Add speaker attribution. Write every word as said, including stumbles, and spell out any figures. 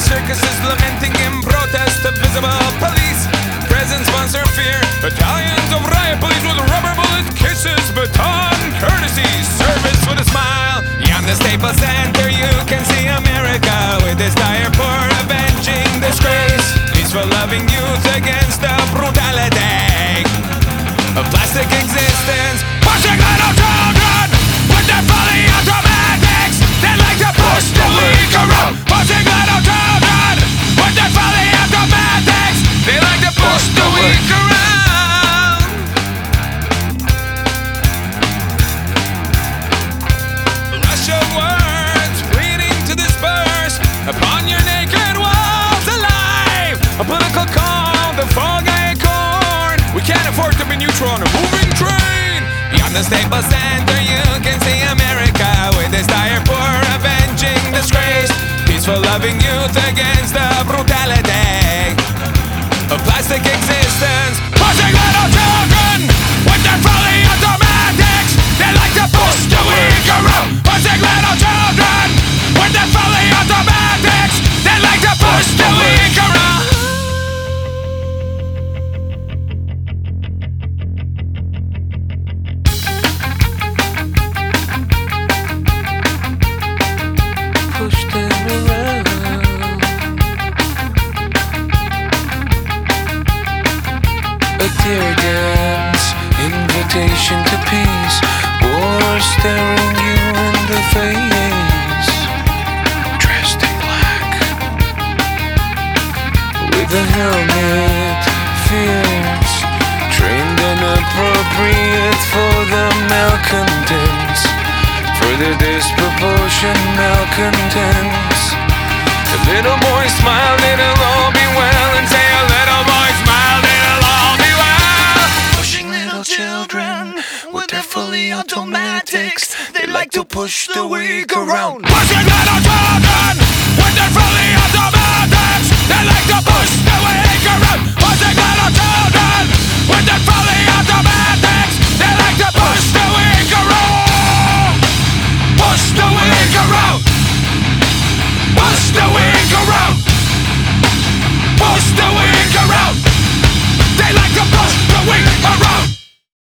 Speaker 1: circuses lamenting in protest of visible police. Presents sponsor fear. Battalions of riot police with rubber bullet kisses, baton courtesy, service with a smile. Beyond the Staples Center, you can see America with its dire for avenging disgrace. Peaceful loving youth against the brutality of plastic existence. Pushing little children with their fully automatics. They like to push the weak around. Pushing little children with their fully automatics. They like to push the weak around. Rush of words pleading to disperse upon your naked walls alive. A political call, the fog acorn. We can't afford to be neutral on a moving train. Beyond the Staples Center, you can see America with its dire for avenging disgrace. Peaceful loving youth against the brutality of plastic existence. Pushing little children with their fully automatics. They like to push the weak around. Pushing little children with their fully automatics. They like to push the weak around.
Speaker 2: Push them around. A tear dance, invitation to peace. War staring you in the face. Dressed in black, with a helmet, fierce, trained and appropriate for the malcontents, for the disproportionate malcontents. The little boy smiled, it'll all be well, and say a little boy smiled, it'll all be well. Pushing little children with their fully automatics. They like to push the weak around.
Speaker 1: Pushing little children with their fully automatics. They like to push the weak around. Pushing little children with their fully automatics. They like to